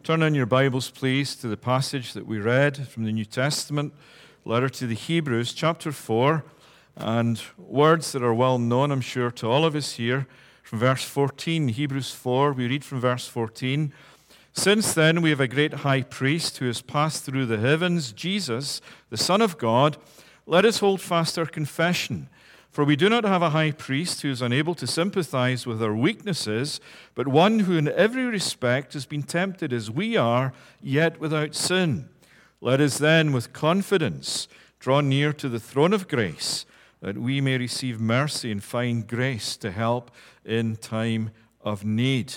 Turn in your Bibles, please, to the passage that we read from the New Testament, letter to the Hebrews, chapter 4, and words that are well known, I'm sure, to all of us here. From verse 14, Hebrews 4, we read from verse 14, "Since then we have a great high priest who has passed through the heavens, Jesus, the Son of God, let us hold fast our confession. For we do not have a high priest who is unable to sympathize with our weaknesses, but one who in every respect has been tempted as we are, yet without sin. Let us then with confidence draw near to the throne of grace, that we may receive mercy and find grace to help in time of need."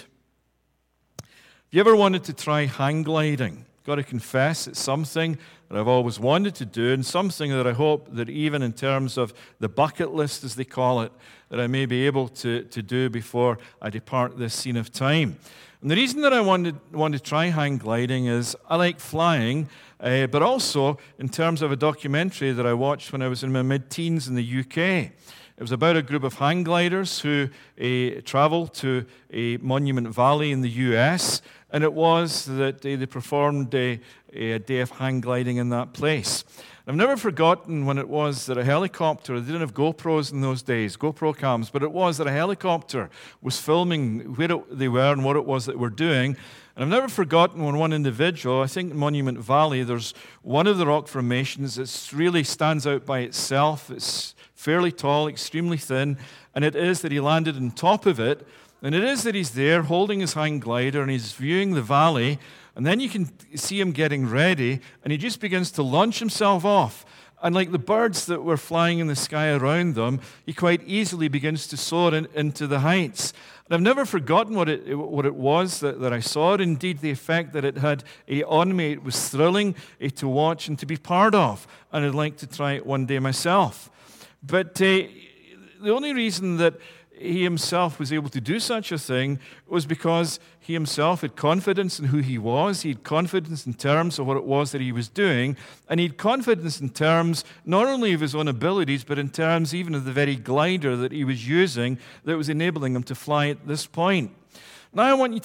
Have you ever wanted to try hang gliding? Got to confess, it's something that I've always wanted to do, and something that I hope that even in terms of the bucket list, as they call it, that I may be able to do before I depart this scene of time. And the reason that I want to try hang gliding is I like flying, but also in terms of a documentary that I watched when I was in my mid-teens in the UK. It was about a group of hang gliders who traveled to a Monument Valley in the US, and it was that they performed a day of hang gliding in that place. I've never forgotten when it was that a helicopter, they didn't have GoPros in those days, GoPro cams, but it was that a helicopter was filming where they were and what it was that they were doing. And I've never forgotten when one individual, I think in Monument Valley, there's one of the rock formations that really stands out by itself. It's fairly tall, extremely thin, and it is that he landed on top of it, and it is that he's there holding his hang glider and he's viewing the valley, and then you can see him getting ready, and he just begins to launch himself off. And like the birds that were flying in the sky around them, he quite easily begins to soar into the heights. And I've never forgotten what it was that I saw. Indeed, the effect that it had on me, it was thrilling to watch and to be part of. And I'd like to try it one day myself. But the only reason that he himself was able to do such a thing was because he himself had confidence in who he was. He had confidence in terms of what it was that he was doing. And he had confidence in terms not only of his own abilities, but in terms even of the very glider that he was using that was enabling him to fly at this point. Now I want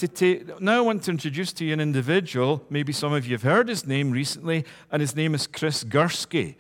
to introduce to you an individual. Maybe some of you have heard his name recently, and his name is Chris Gursky,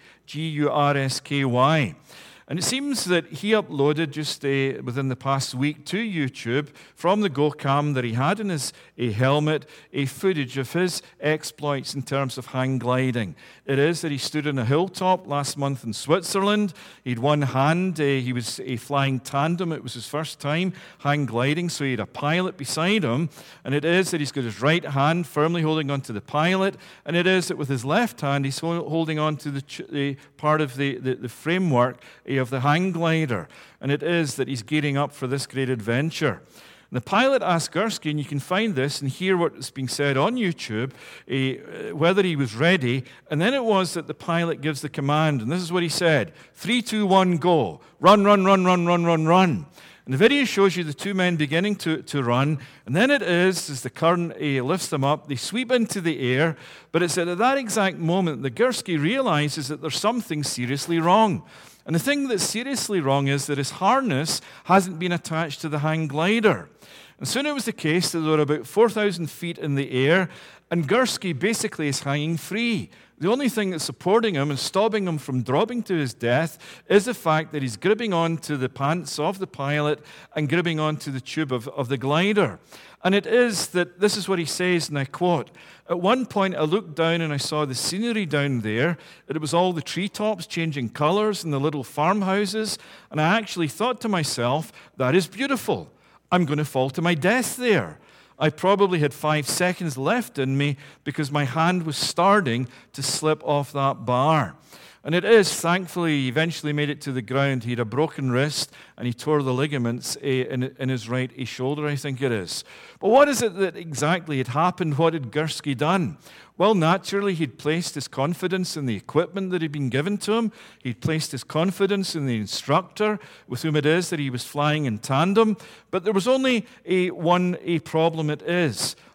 Gursky. And it seems that he uploaded just within the past week to YouTube from the GoCam that he had in his helmet a footage of his exploits in terms of hang gliding. It is that he stood on a hilltop last month in Switzerland. He had one hand. He was flying tandem. It was his first time hang gliding, so he had a pilot beside him. And it is that he's got his right hand firmly holding onto the pilot. And it is that with his left hand, he's holding onto the part of the framework of the hang glider, and it is that he's gearing up for this great adventure. And the pilot asked Gursky, and you can find this and hear what's being said on YouTube, whether he was ready, and then it was that the pilot gives the command, and this is what he said: 3, 2, 1, go. Run, run, run, run, run, run, run. And the video shows you the two men beginning to run, and then it is, as the current lifts them up, they sweep into the air, but it's at that exact moment that Gursky realizes that there's something seriously wrong. And the thing that's seriously wrong is that his harness hasn't been attached to the hang glider. And soon it was the case that they were about 4,000 feet in the air, and Gursky basically is hanging free. The only thing that's supporting him and stopping him from dropping to his death is the fact that he's gripping onto the pants of the pilot and gripping onto the tube of the glider. And it is that this is what he says, and I quote, "At one point I looked down and I saw the scenery down there. It was all the treetops changing colors and the little farmhouses, and I actually thought to myself, that is beautiful. I'm going to fall to my death there. I probably had 5 seconds left in me because my hand was starting to slip off that bar." And it is, thankfully, he eventually made it to the ground. He had a broken wrist, and he tore the ligaments in his right shoulder, I think it is. But what is it that exactly had happened? What had Gursky done? Well, naturally, he'd placed his confidence in the equipment that had been given to him. He'd placed his confidence in the instructor with whom it is that he was flying in tandem. But there was only one problem it is.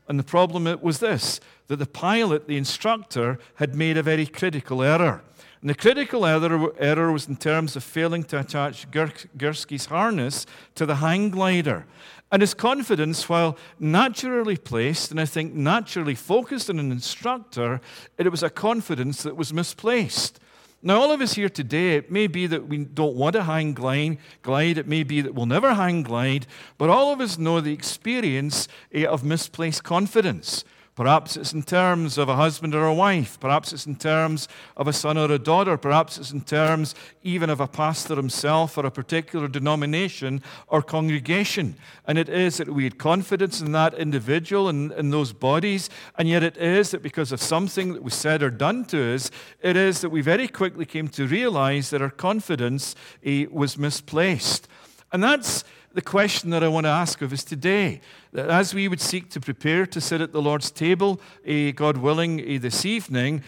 And the problem was this, that the pilot, the instructor, had made a very critical error. And the critical error was in terms of failing to attach Gursky's harness to the hang glider. And his confidence, while naturally placed, and I think naturally focused on an instructor, it was a confidence that was misplaced. Now, all of us here today, it may be that we don't want to hang glide. It may be that we'll never hang glide. But all of us know the experience of misplaced confidence. Perhaps it's in terms of a husband or a wife. Perhaps it's in terms of a son or a daughter. Perhaps it's in terms even of a pastor himself or a particular denomination or congregation. And it is that we had confidence in that individual and in those bodies. And yet it is that because of something that was said or done to us, it is that we very quickly came to realize that our confidence was misplaced. And that's the question that I want to ask of us today, that as we would seek to prepare to sit at the Lord's table, God willing, this evening,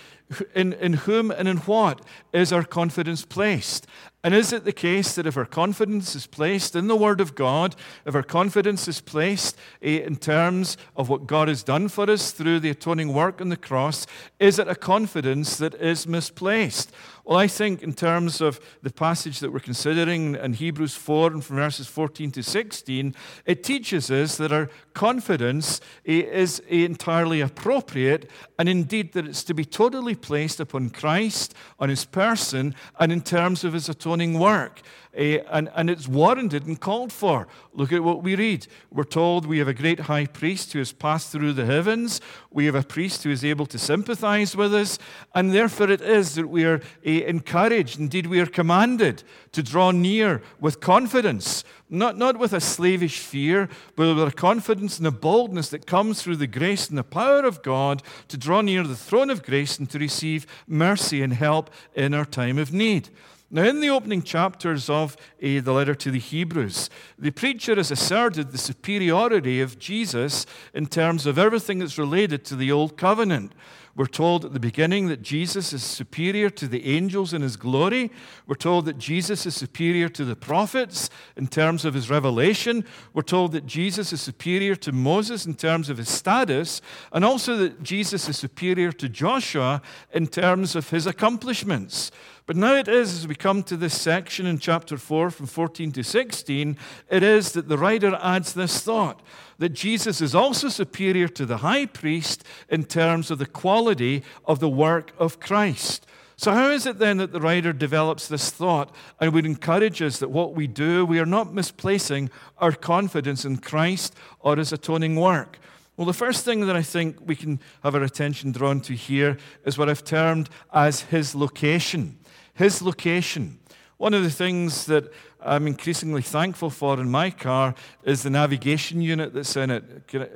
in whom and in what is our confidence placed? And is it the case that if our confidence is placed in the Word of God, if our confidence is placed in terms of what God has done for us through the atoning work on the cross, is it a confidence that is misplaced? Well, I think in terms of the passage that we're considering in Hebrews 4 and from verses 14 to 16, it teaches us that our confidence is entirely appropriate, and indeed that it's to be totally placed upon Christ, on His person, and in terms of His atoning work. And it's warranted and called for. Look at what we read. We're told we have a great high priest who has passed through the heavens. We have a priest who is able to sympathize with us. And therefore it is that we are encouraged, indeed we are commanded to draw near with confidence. Not with a slavish fear, but with a confidence and a boldness that comes through the grace and the power of God to draw near the throne of grace and to receive mercy and help in our time of need. Now, in the opening chapters of the letter to the Hebrews, the preacher has asserted the superiority of Jesus in terms of everything that's related to the Old Covenant. We're told at the beginning that Jesus is superior to the angels in His glory. We're told that Jesus is superior to the prophets in terms of His revelation. We're told that Jesus is superior to Moses in terms of his status, and also that Jesus is superior to Joshua in terms of his accomplishments. But now it is, as we come to this section in chapter 4 from 14 to 16, it is that the writer adds this thought, that Jesus is also superior to the high priest in terms of the quality of the work of Christ. So how is it then that the writer develops this thought and would encourage us that what we do, we are not misplacing our confidence in Christ or His atoning work? Well, the first thing that I think we can have our attention drawn to here is what I've termed as His location. His location. One of the things that I'm increasingly thankful for in my car is the navigation unit that's in it.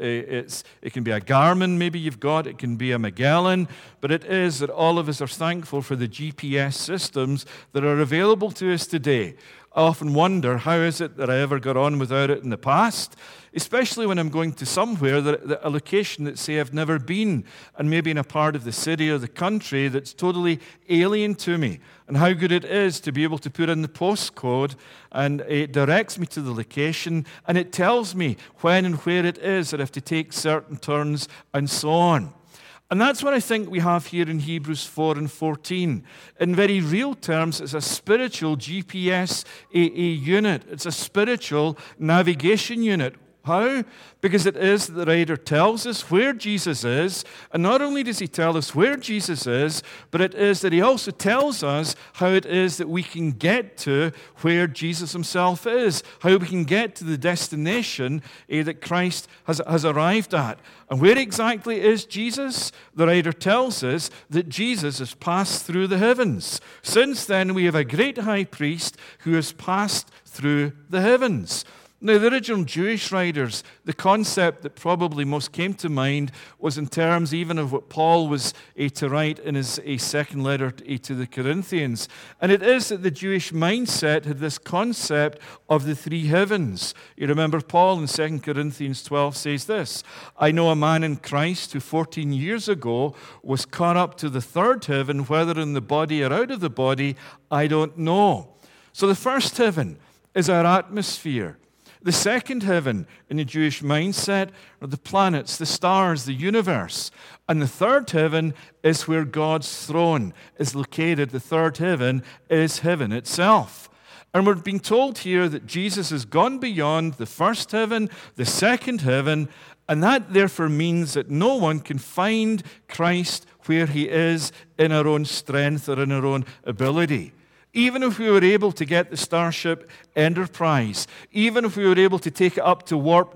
It can be a Garmin, maybe you've got. It can be a Magellan. But it is that all of us are thankful for the GPS systems that are available to us today. I often wonder, how is it that I ever got on without it in the past? Especially when I'm going to somewhere, a location that, say, I've never been, and maybe in a part of the city or the country that's totally alien to me. And how good it is to be able to put in the postcode, and it directs me to the location, and it tells me when and where it is that I have to take certain turns, and so on. And that's what I think we have here in Hebrews 4 and 14. In very real terms, it's a spiritual GPS unit. It's a spiritual navigation unit. How? Because it is that the writer tells us where Jesus is, and not only does he tell us where Jesus is, but it is that he also tells us how it is that we can get to where Jesus himself is, how we can get to the destination that Christ has arrived at. And where exactly is Jesus? The writer tells us that Jesus has passed through the heavens. Since then, we have a great high priest who has passed through the heavens. Now, the original Jewish writers, the concept that probably most came to mind was in terms even of what Paul was to write in his second letter to the Corinthians. And it is that the Jewish mindset had this concept of the three heavens. You remember Paul in 2 Corinthians 12 says this, I know a man in Christ who 14 years ago was caught up to the third heaven, whether in the body or out of the body, I don't know. So the first heaven is our atmosphere. The second heaven in the Jewish mindset are the planets, the stars, the universe. And the third heaven is where God's throne is located. The third heaven is heaven itself. And we're being told here that Jesus has gone beyond the first heaven, the second heaven, and that therefore means that no one can find Christ where he is in our own strength or in our own ability. Even if we were able to get the Starship Enterprise, even if we were able to take it up to warp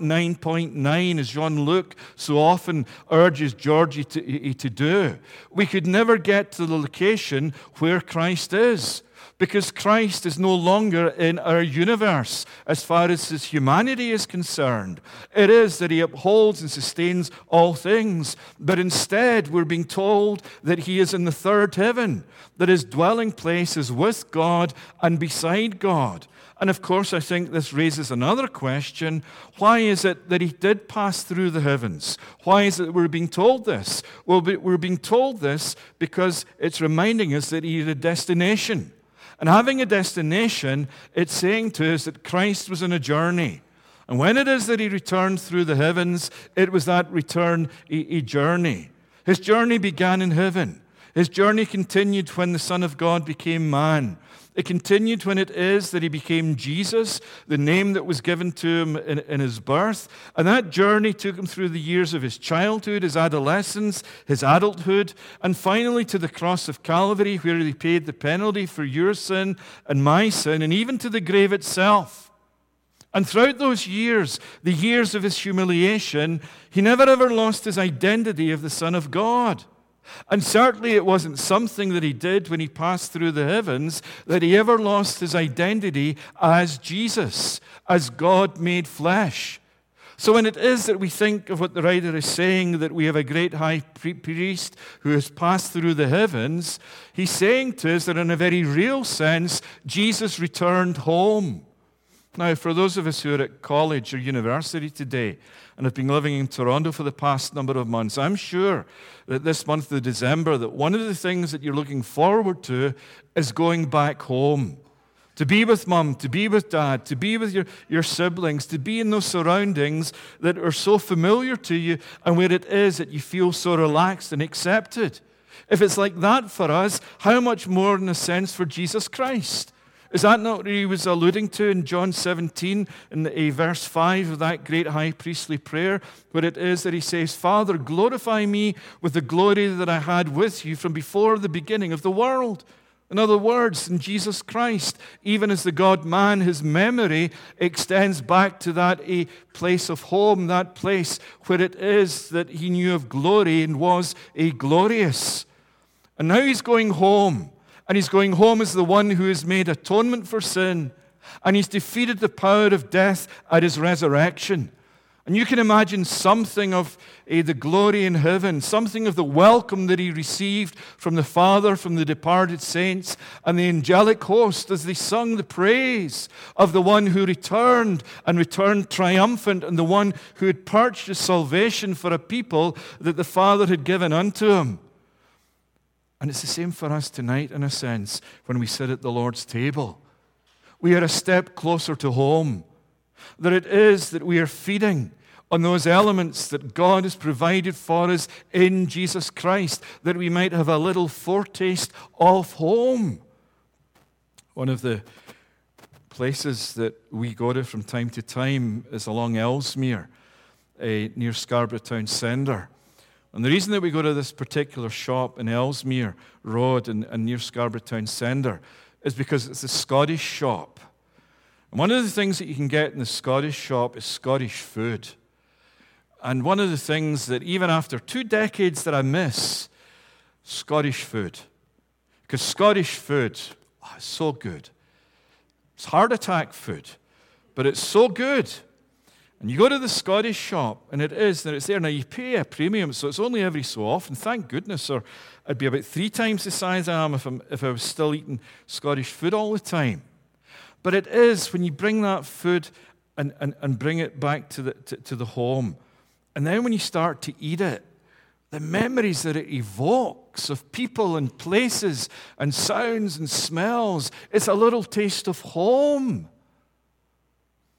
9.9, as Jean-Luc so often urges Georgie to do, we could never get to the location where Christ is. Because Christ is no longer in our universe as far as his humanity is concerned. It is that he upholds and sustains all things. But instead, we're being told that he is in the third heaven, that his dwelling place is with God and beside God. And of course, I think this raises another question. Why is it that he did pass through the heavens? Why is it that we're being told this? Well, we're being told this because it's reminding us that he had a destination. And having a destination, it's saying to us that Christ was on a journey. And when it is that he returned through the heavens, it was that return a journey. His journey began in heaven. His journey continued when the Son of God became man. It continued when it is that he became Jesus, the name that was given to him in his birth. And that journey took him through the years of his childhood, his adolescence, his adulthood, and finally to the cross of Calvary, where he paid the penalty for your sin and my sin, and even to the grave itself. And throughout those years, the years of his humiliation, he never ever lost his identity of the Son of God. And certainly it wasn't something that he did when he passed through the heavens that he ever lost his identity as Jesus, as God made flesh. So when it is that we think of what the writer is saying, that we have a great high priest who has passed through the heavens, he's saying to us that in a very real sense, Jesus returned home. Now, for those of us who are at college or university today and have been living in Toronto for the past number of months, I'm sure that this month of December, that one of the things that you're looking forward to is going back home. To be with mum, to be with dad, to be with your siblings, to be in those surroundings that are so familiar to you and where it is that you feel so relaxed and accepted. If it's like that for us, how much more in a sense for Jesus Christ? Is that not what he was alluding to in John 17, in verse 5 of that great high priestly prayer, where it is that he says, Father, glorify me with the glory that I had with you from before the beginning of the world. In other words, in Jesus Christ, even as the God-man, his memory extends back to that a place of home, that place where it is that he knew of glory and was a glorious. And now he's going home. And he's going home as the one who has made atonement for sin. And he's defeated the power of death at his resurrection. And you can imagine something of the glory in heaven, something of the welcome that he received from the Father, from the departed saints, and the angelic host as they sung the praise of the one who returned and returned triumphant, and the one who had purchased salvation for a people that the Father had given unto him. And it's the same for us tonight, in a sense, when we sit at the Lord's table. We are a step closer to home. That it is that we are feeding on those elements that God has provided for us in Jesus Christ, that we might have a little foretaste of home. One of the places that we go to from time to time is along Ellesmere, near Scarborough Town Centre. And the reason that we go to this particular shop in Ellesmere Road and near Scarborough Town Centre is because it's a Scottish shop. And one of the things that you can get in the Scottish shop is Scottish food. And one of the things that even after 2 decades that I miss, Scottish food. Because Scottish food is so good. It's heart attack food, but it's so good. And you go to the Scottish shop, and it's there. Now, you pay a premium, so it's only every so often. Thank goodness, or I'd be about 3 times the size I am if I was still eating Scottish food all the time. But it is when you bring that food and bring it back to the home, and then when you start to eat it, the memories that it evokes of people and places and sounds and smells, it's a little taste of home.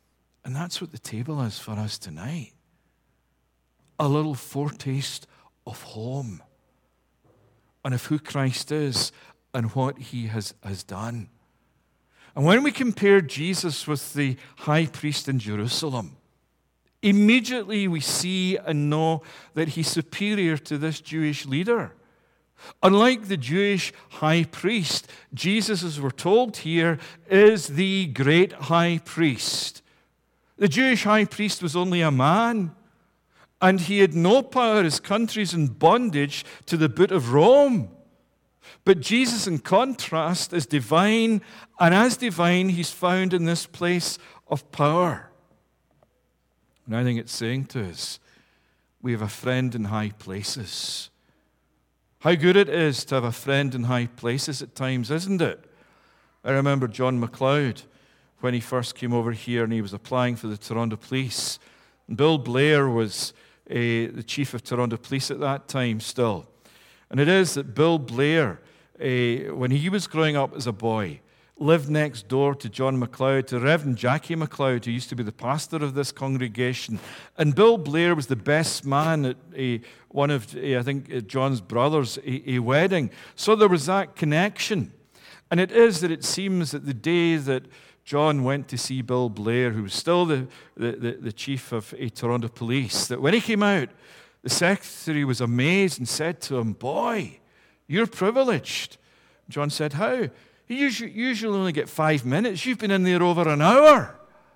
And that's what the table is for us tonight. A little foretaste of home and of who Christ is and what he has done. And when we compare Jesus with the high priest in Jerusalem, immediately we see and know that he's superior to this Jewish leader. Unlike the Jewish high priest, Jesus, as we're told here, is the great high priest. The Jewish high priest was only a man, and he had no power. His country's in bondage to the boot of Rome. But Jesus, in contrast, is divine, and as divine, he's found in this place of power. And I think it's saying to us, we have a friend in high places. How good it is to have a friend in high places at times, isn't it? I remember John MacLeod when he first came over here and he was applying for the Toronto Police. And Bill Blair was the chief of Toronto Police at that time still. And it is that Bill Blair, when he was growing up as a boy, lived next door to John MacLeod, to Reverend Jackie MacLeod, who used to be the pastor of this congregation. And Bill Blair was the best man at one of, I think, John's brothers' a wedding. So there was that connection. And it is that it seems that the day that John went to see Bill Blair, who was still the chief of Toronto Police, that when he came out, the secretary was amazed and said to him, "Boy, you're privileged." John said, "How?" "You usually only get 5 minutes. You've been in there over an hour."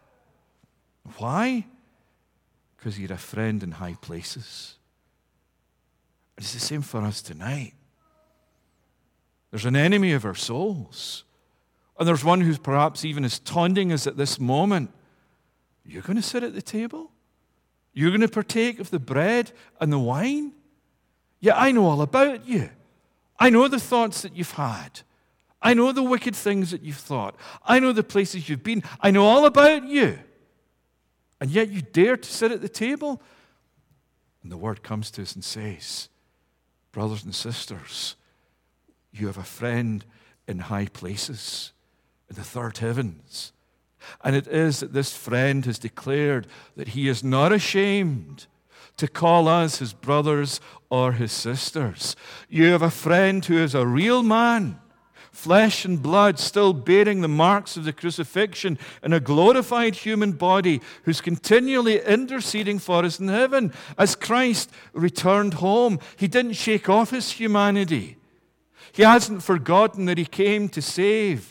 Why? Because you're a friend in high places. It's the same for us tonight. There's an enemy of our souls. And there's one who's perhaps even is taunting us at this moment. You're going to sit at the table? You're going to partake of the bread and the wine? Yeah, I know all about you. I know the thoughts that you've had. I know the wicked things that you've thought. I know the places you've been. I know all about you. And yet you dare to sit at the table? And the word comes to us and says, brothers and sisters, you have a friend in high places, in the third heavens. And it is that this friend has declared that he is not ashamed to call us his brothers or his sisters. You have a friend who is a real man, flesh and blood, still bearing the marks of the crucifixion in a glorified human body, who's continually interceding for us in heaven. As Christ returned home, he didn't shake off his humanity. He hasn't forgotten that he came to save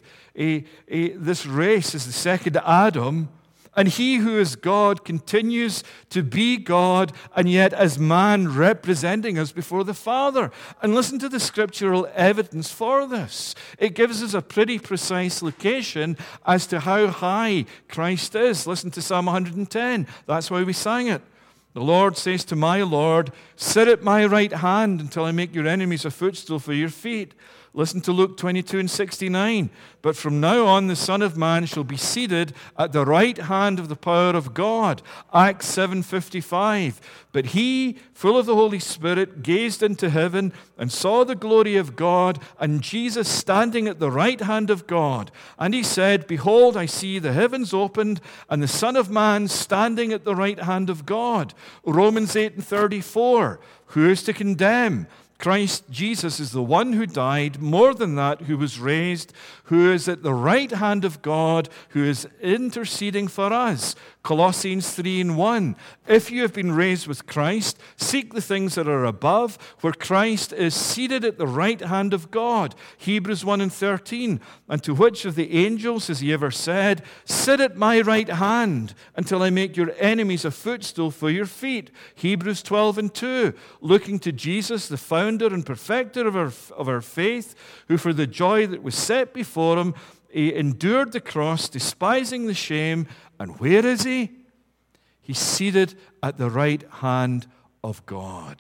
this race as the second Adam. And he who is God continues to be God, and yet as man representing us before the Father. And listen to the scriptural evidence for this. It gives us a pretty precise location as to how high Christ is. Listen to Psalm 110. That's why we sang it. The Lord says to my Lord, sit at my right hand until I make your enemies a footstool for your feet. Listen to Luke 22:69. But from now on, the Son of Man shall be seated at the right hand of the power of God. Acts 7:55. But he, full of the Holy Spirit, gazed into heaven and saw the glory of God and Jesus standing at the right hand of God. And he said, behold, I see the heavens opened and the Son of Man standing at the right hand of God. Romans 8:34. Who is to condemn? Christ Jesus is the one who died, more than that, who was raised, who is at the right hand of God, who is interceding for us. Colossians 3:1. If you have been raised with Christ, seek the things that are above, where Christ is seated at the right hand of God. Hebrews 1:13. And to which of the angels has he ever said, sit at my right hand until I make your enemies a footstool for your feet? Hebrews 12:2. Looking to Jesus, the founder and perfecter of our faith, who for the joy that was set before him, he endured the cross, despising the shame. And where is he? He's seated at the right hand of God.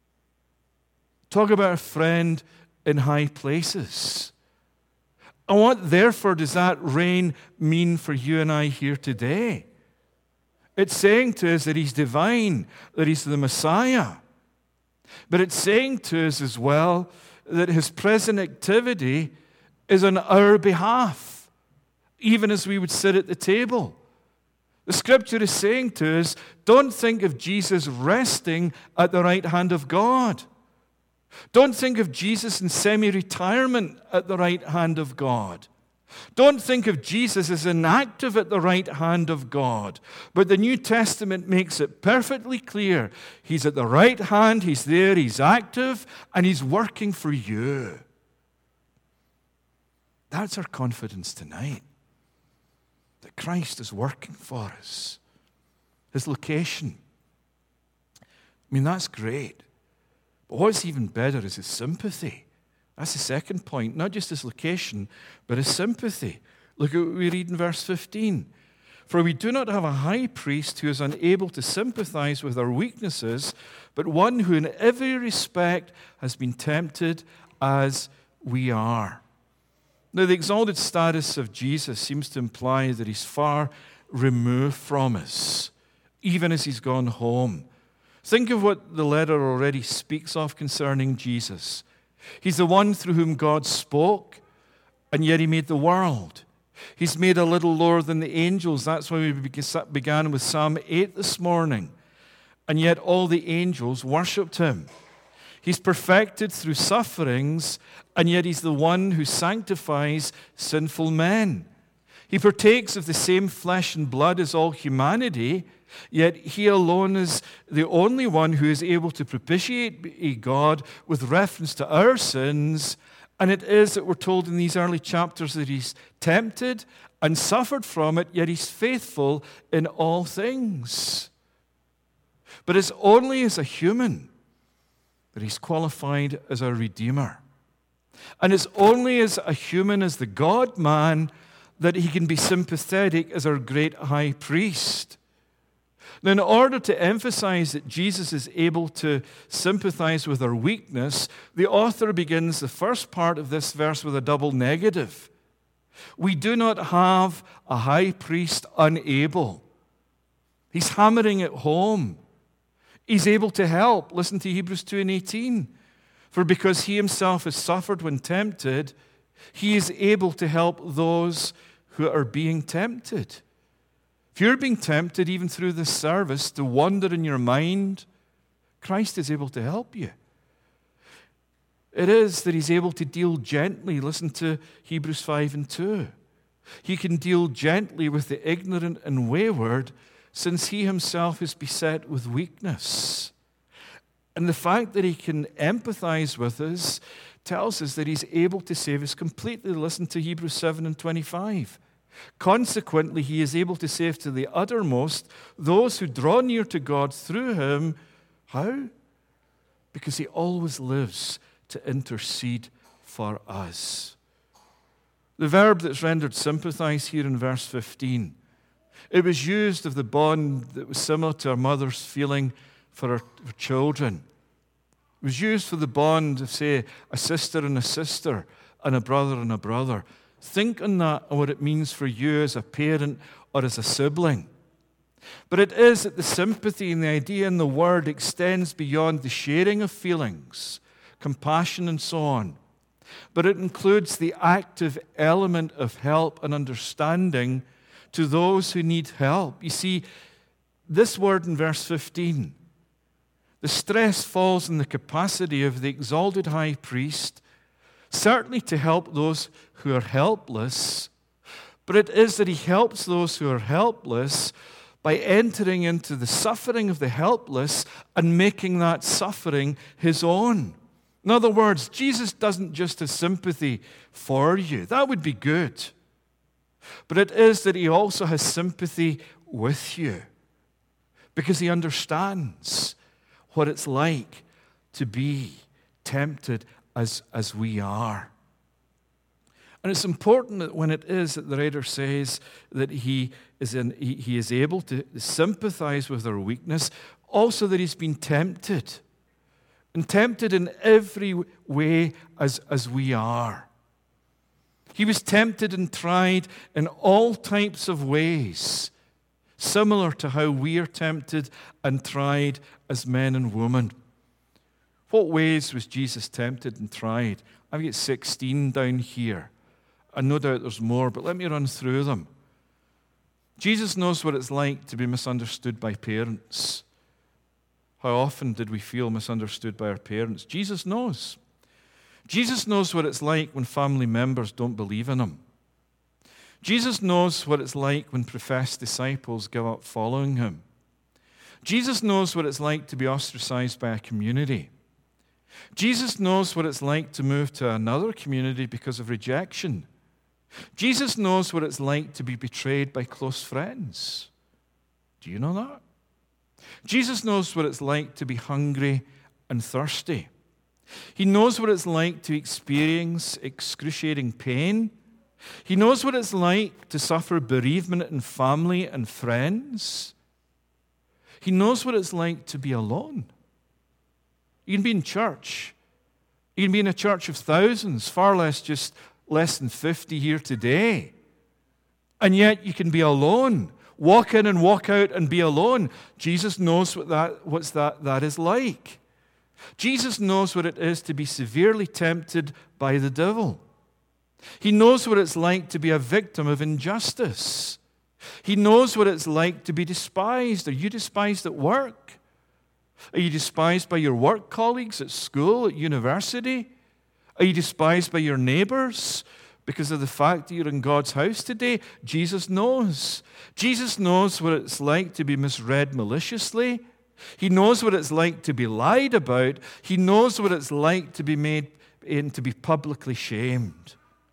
Talk about a friend in high places. And what, therefore, does that reign mean for you and I here today? It's saying to us that he's divine, that he's the Messiah. But it's saying to us as well that his present activity is on our behalf, even as we would sit at the table. The Scripture is saying to us, don't think of Jesus resting at the right hand of God. Don't think of Jesus in semi-retirement at the right hand of God. Don't think of Jesus as inactive at the right hand of God. But the New Testament makes it perfectly clear. He's at the right hand, he's there, he's active, and he's working for you. That's our confidence tonight. That Christ is working for us. His location. I mean, that's great. But what's even better is his sympathy. That's the second point. Not just his location, but his sympathy. Look at what we read in verse 15. For we do not have a high priest who is unable to sympathize with our weaknesses, but one who in every respect has been tempted as we are. Now, the exalted status of Jesus seems to imply that he's far removed from us, even as he's gone home. Think of what the letter already speaks of concerning Jesus. He's the one through whom God spoke, and yet he made the world. He's made a little lower than the angels. That's why we began with Psalm 8 this morning. And yet all the angels worshipped him. He's perfected through sufferings, and yet he's the one who sanctifies sinful men. He partakes of the same flesh and blood as all humanity, yet he alone is the only one who is able to propitiate God with reference to our sins. And it is that we're told in these early chapters that he's tempted and suffered from it, yet he's faithful in all things. But it's only as a human that he's qualified as our Redeemer. And it's only as a human, as the God-man, that he can be sympathetic as our great high priest. Now, in order to emphasize that Jesus is able to sympathize with our weakness, the author begins the first part of this verse with a double negative. We do not have a high priest unable. He's hammering it home. He's able to help. Listen to Hebrews 2:18. For because he himself has suffered when tempted, he is able to help those who are being tempted. If you're being tempted, even through this service, to wander in your mind, Christ is able to help you. It is that he's able to deal gently. Listen to Hebrews 5:2. He can deal gently with the ignorant and wayward, since he himself is beset with weakness. And the fact that he can empathize with us tells us that he's able to save us completely. Listen to Hebrews 7:25. Consequently, he is able to save to the uttermost those who draw near to God through him. How? Because he always lives to intercede for us. The verb that's rendered sympathize here in verse 15, it was used of the bond that was similar to a mother's feeling for her children. It was used for the bond of, say, a sister and a brother and a brother. Think on that and what it means for you as a parent or as a sibling. But it is that the sympathy and the idea in the word extends beyond the sharing of feelings, compassion, and so on. But it includes the active element of help and understanding to those who need help. You see, this word in verse 15, the stress falls on the capacity of the exalted high priest, certainly to help those who are helpless, but it is that he helps those who are helpless by entering into the suffering of the helpless and making that suffering his own. In other words, Jesus doesn't just have sympathy for you. That would be good. But it is that he also has sympathy with you because he understands what it's like to be tempted as we are. And it's important that when it is that the writer says that he is able to sympathize with our weakness, also that he's been tempted. And tempted in every way as we are. He was tempted and tried in all types of ways, similar to how we are tempted and tried as men and women. What ways was Jesus tempted and tried? I've got 16 down here. And no doubt there's more, but let me run through them. Jesus knows what it's like to be misunderstood by parents. How often did we feel misunderstood by our parents? Jesus knows. Jesus knows what it's like when family members don't believe in him. Jesus knows what it's like when professed disciples give up following him. Jesus knows what it's like to be ostracized by a community. Jesus knows what it's like to move to another community because of rejection. Jesus knows what it's like to be betrayed by close friends. Do you know that? Jesus knows what it's like to be hungry and thirsty. He knows what it's like to experience excruciating pain. He knows what it's like to suffer bereavement in family and friends. He knows what it's like to be alone. You can be in church. You can be in a church of thousands, far less just less than 50 here today. And yet you can be alone. Walk in and walk out and be alone. Jesus knows what that is like. Jesus knows what it is to be severely tempted by the devil. He knows what it's like to be a victim of injustice. He knows what it's like to be despised. Are you despised at work? Are you despised by your work colleagues at school, at university? Are you despised by your neighbors because of the fact that you're in God's house today? Jesus knows. Jesus knows what it's like to be misread maliciously. He knows what it's like to be lied about. He knows what it's like to be made and to be publicly shamed.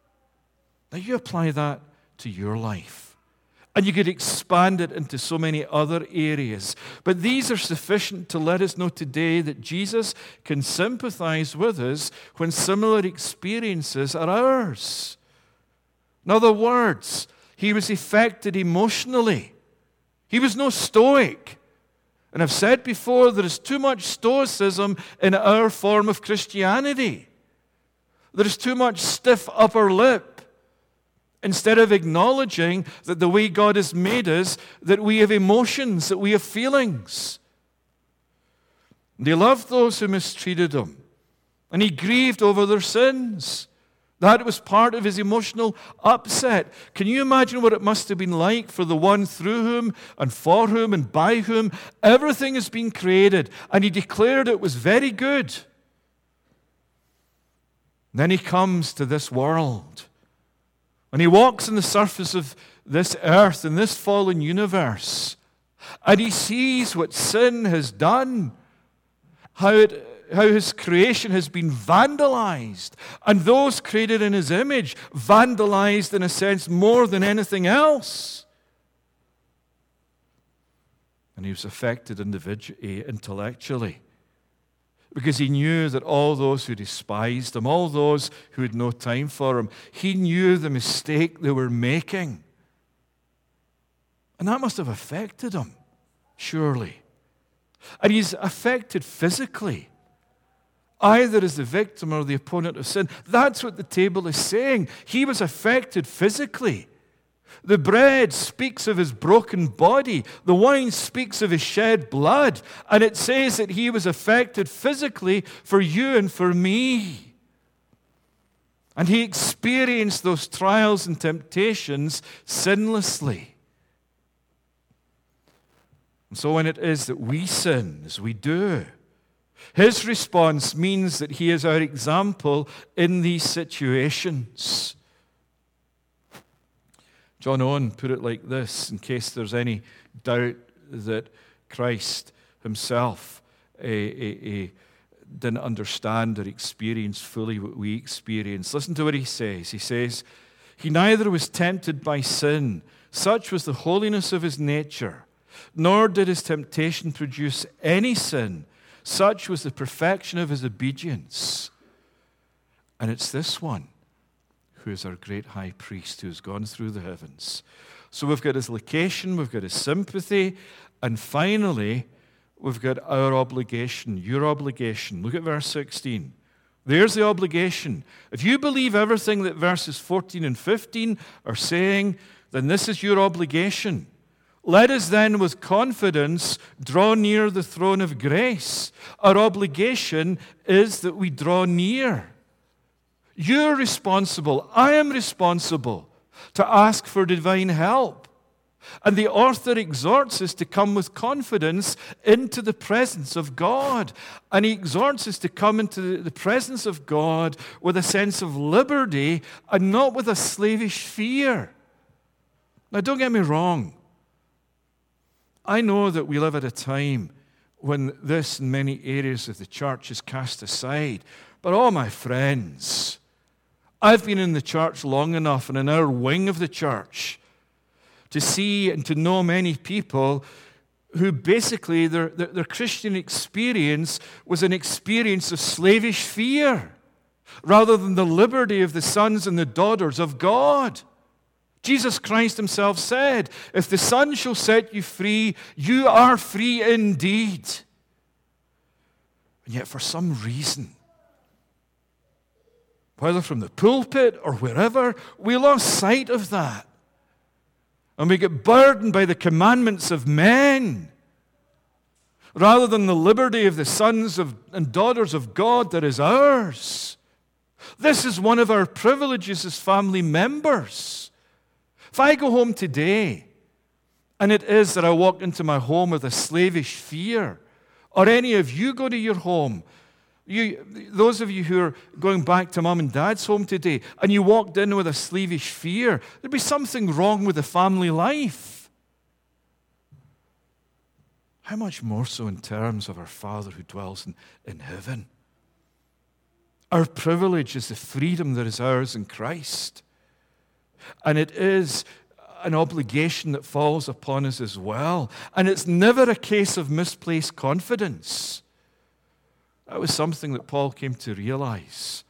Now you apply that to your life. And you could expand it into so many other areas. But these are sufficient to let us know today that Jesus can sympathize with us when similar experiences are ours. In other words, he was affected emotionally. He was no stoic. And I've said before, there is too much stoicism in our form of Christianity. There is too much stiff upper lip. Instead of acknowledging that the way God has made us, that we have emotions, that we have feelings. And he loved those who mistreated him. And he grieved over their sins. That was part of his emotional upset. Can you imagine what it must have been like for the one through whom and for whom and by whom everything has been created? And he declared it was very good. And then he comes to this world. And he walks on the surface of this earth and this fallen universe. And he sees what sin has done, how his creation has been vandalized, and those created in his image vandalized in a sense more than anything else. And he was affected intellectually. Because he knew that all those who despised him, all those who had no time for him, he knew the mistake they were making. And that must have affected him, surely. And he's affected physically, either as the victim or the opponent of sin. That's what the table is saying. He was affected physically. The bread speaks of his broken body. The wine speaks of his shed blood. And it says that he was affected physically for you and for me. And he experienced those trials and temptations sinlessly. And so when it is that we sin, as we do, his response means that he is our example in these situations. John Owen put it like this, in case there's any doubt that Christ himself didn't understand or experience fully what we experience. Listen to what he says. He says, "He neither was tempted by sin, such was the holiness of his nature, nor did his temptation produce any sin, such was the perfection of his obedience." And it's this one who is our great high priest who has gone through the heavens. So we've got his location, we've got his sympathy, and finally, we've got our obligation, your obligation. Look at verse 16. There's the obligation. If you believe everything that verses 14 and 15 are saying, then this is your obligation. Let us then with confidence draw near the throne of grace. Our obligation is that we draw near. You're responsible. I am responsible to ask for divine help. And the author exhorts us to come with confidence into the presence of God. And he exhorts us to come into the presence of God with a sense of liberty and not with a slavish fear. Now, don't get me wrong. I know that we live at a time when this in many areas of the church is cast aside. But oh, my friends, I've been in the church long enough and in our wing of the church to see and to know many people who basically their Christian experience was an experience of slavish fear rather than the liberty of the sons and the daughters of God. Jesus Christ himself said, if the Son shall set you free, you are free indeed. And yet for some reason, whether from the pulpit or wherever, we lost sight of that. And we get burdened by the commandments of men rather than the liberty of the sons and daughters of God that is ours. This is one of our privileges as family members. If I go home today and it is that I walk into my home with a slavish fear, or any of you go to your home, those of you who are going back to mom and dad's home today, and you walked in with a slavish fear, there'd be something wrong with the family life. How much more so in terms of our Father who dwells in heaven? Our privilege is the freedom that is ours in Christ. And it is an obligation that falls upon us as well. And it's never a case of misplaced confidence. That was something that Paul came to realize.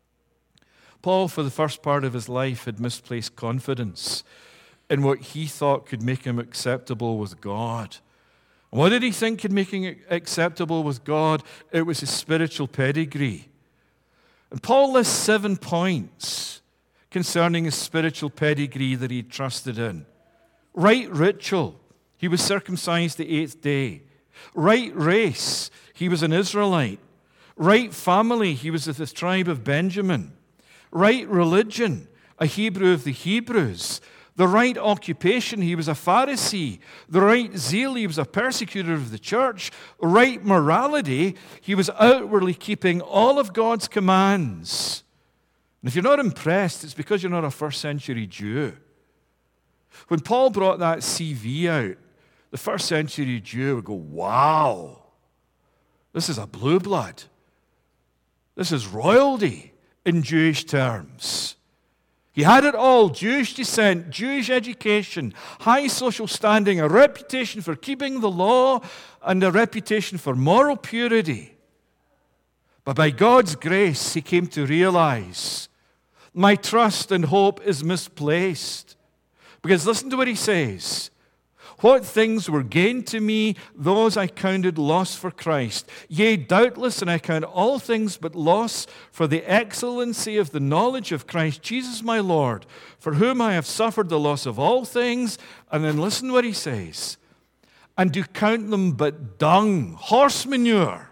Paul, for the first part of his life, had misplaced confidence in what he thought could make him acceptable with God. And what did he think could make him acceptable with God? It was his spiritual pedigree. And Paul lists 7 points concerning his spiritual pedigree that he trusted in. Right ritual, he was circumcised the 8th day. Right race, he was an Israelite. Right family, he was of the tribe of Benjamin. Right religion, a Hebrew of the Hebrews. The right occupation, he was a Pharisee. The right zeal, he was a persecutor of the church. Right morality, he was outwardly keeping all of God's commands. And if you're not impressed, it's because you're not a first century Jew. When Paul brought that CV out, the first century Jew would go, wow, this is a blue blood. This is royalty in Jewish terms. He had it all: Jewish descent, Jewish education, high social standing, a reputation for keeping the law, and a reputation for moral purity. But by God's grace, he came to realize, my trust and hope is misplaced. Because listen to what he says. What things were gained to me, those I counted loss for Christ. Yea, doubtless, and I count all things but loss for the excellency of the knowledge of Christ Jesus my Lord, for whom I have suffered the loss of all things. And then listen to what he says. And do count them but dung, horse manure.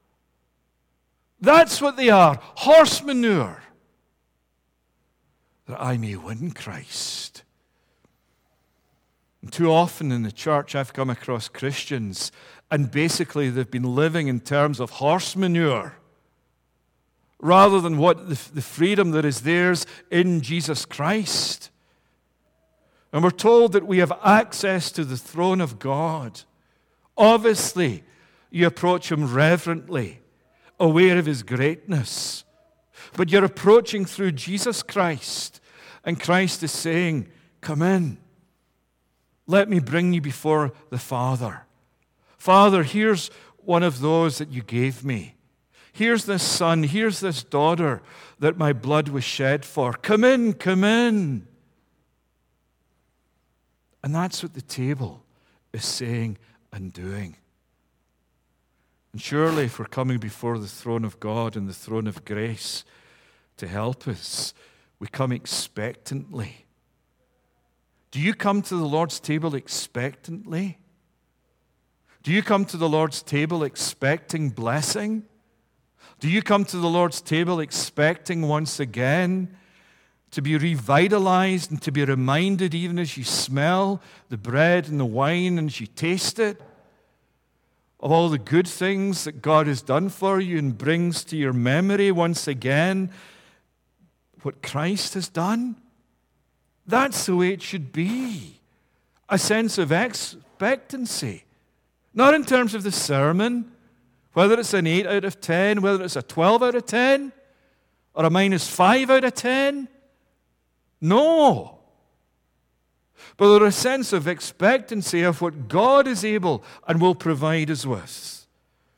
That's what they are, horse manure. That I may win Christ. And too often in the church I've come across Christians, and basically they've been living in terms of horse manure rather than what the freedom that is theirs in Jesus Christ. And we're told that we have access to the throne of God. Obviously, you approach him reverently, aware of his greatness. But you're approaching through Jesus Christ, and Christ is saying, come in. Let me bring you before the Father. Father, here's one of those that you gave me. Here's this son, here's this daughter that my blood was shed for. Come in, come in. And that's what the table is saying and doing. And surely if we're coming before the throne of God and the throne of grace to help us, we come expectantly. Do you come to the Lord's table expectantly? Do you come to the Lord's table expecting blessing? Do you come to the Lord's table expecting once again to be revitalized and to be reminded even as you smell the bread and the wine and as you taste it of all the good things that God has done for you and brings to your memory once again what Christ has done. That's the way it should be. A sense of expectancy. Not in terms of the sermon, whether it's an 8 out of 10, whether it's a 12 out of 10, or a -5 out of 10. No. But there's a sense of expectancy of what God is able and will provide us with.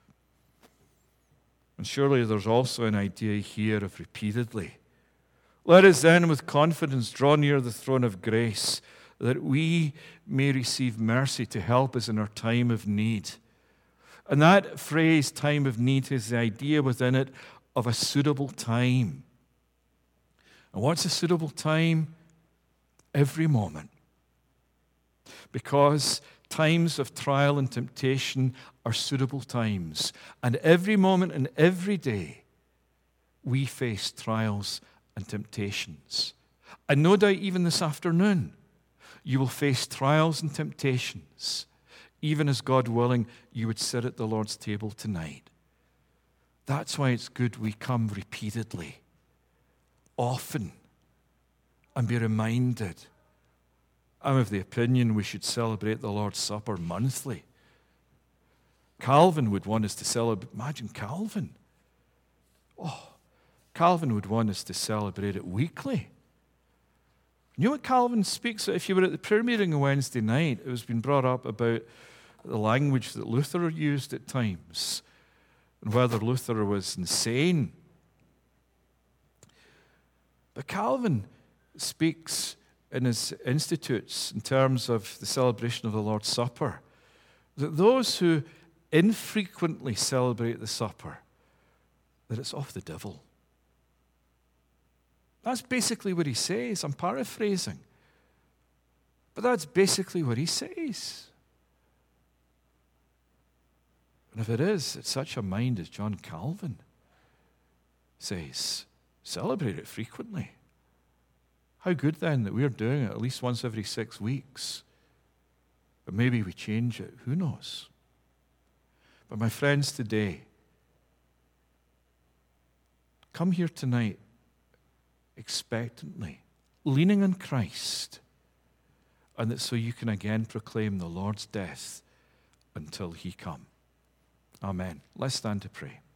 And surely there's also an idea here of repeatedly. Let us then with confidence draw near the throne of grace, that we may receive mercy to help us in our time of need. And that phrase, time of need, has the idea within it of a suitable time. And what's a suitable time? Every moment. Because times of trial and temptation are suitable times. And every moment and every day, we face trials and temptations. And no doubt even this afternoon, you will face trials and temptations, even as God willing, you would sit at the Lord's table tonight. That's why it's good we come repeatedly, often, and be reminded. I'm of the opinion we should celebrate the Lord's Supper monthly. Calvin would want us to celebrate. Imagine Calvin. Calvin would want us to celebrate it weekly. You know what Calvin speaks of? If you were at the prayer meeting on Wednesday night, it was been brought up about the language that Luther used at times and whether Luther was insane. But Calvin speaks in his Institutes in terms of the celebration of the Lord's Supper, that those who infrequently celebrate the supper, that it's of the devil. That's basically what he says. I'm paraphrasing. But that's basically what he says. And if it is, it's such a mind as John Calvin says, celebrate it frequently. How good then that we're doing it at least once every 6 weeks. But maybe we change it. Who knows? But my friends, today, come here tonight expectantly, leaning on Christ, and that so you can again proclaim the Lord's death until he come. Amen. Let's stand to pray.